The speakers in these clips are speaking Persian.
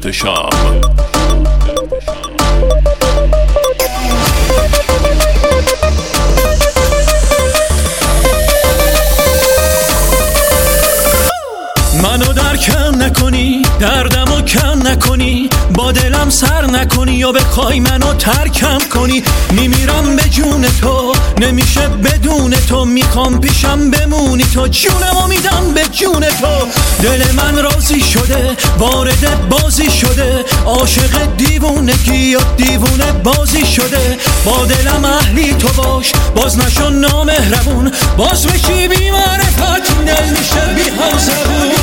احتشام. منو درکم نکنی، دردمو کم نکنی، با دلم سر نکنی یا بخوای منو ترکم کنی. میمیرم به جون تو، نمیشه بدون تو، میخوام پیشم بمونی تو، جونمو میدم به جون تو. دل من راضی شده، وارد بازی شده، عاشق دیوونگی یا دیوونه بازی شده. با دلم اهلی تو باش، باز نشو نامهربون، باز بشی بی معرفت، دل میشه بی حوزبون.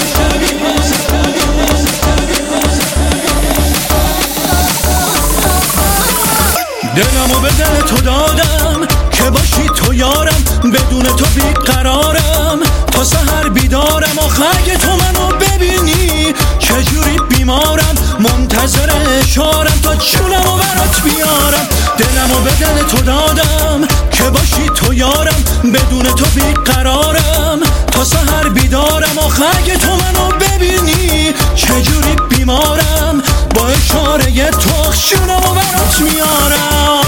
دلمو به دل تو دادم که باشی تو یارم، بدون تو بیقرارم، تا سحر بیدارم. آخه اگه تو منو ببینی چجوری بیمارم، منتظر اشارم تا جونمو برات بیارم. دلمو به دل تو دادم که باشی تو یارم، بدون تو بیقرارم، تا سحر بیدارم. آخه اگه تو منو ببینی چجوری بیمارم، با اشاره تو جونمو برات میارم.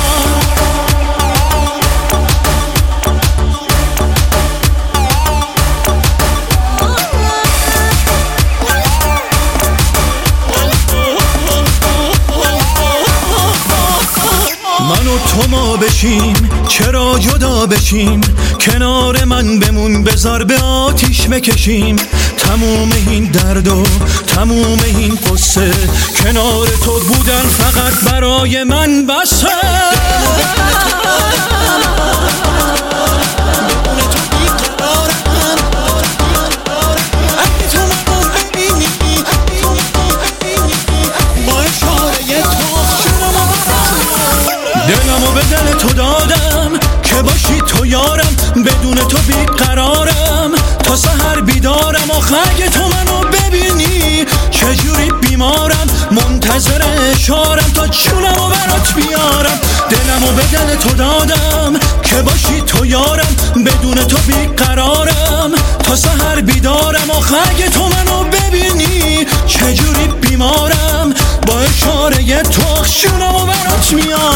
من و تو ما بشیم، چرا جدا بشیم، کنار من بمون، بذار به آتیش بکشیم. تموم این درد و تموم این قصه، کنار تو بودن فقط برای من بسه. دلمو به دل تو دادم که باشی تو یارم، بدون تو بیقرارم، تا سحر بیدارم. آخه اگه تو منو ببینی چجوری بیمارم، منتظر اشارم تا جونمو برات بیارم. دلمو به دل تو دادم که باشی تو یارم، بدون تو بیقرارم، تا سحر بیدارم. آخه اگه تو منو ببینی چجوری بیمارم، با اشاره تو جونمو برات میارم.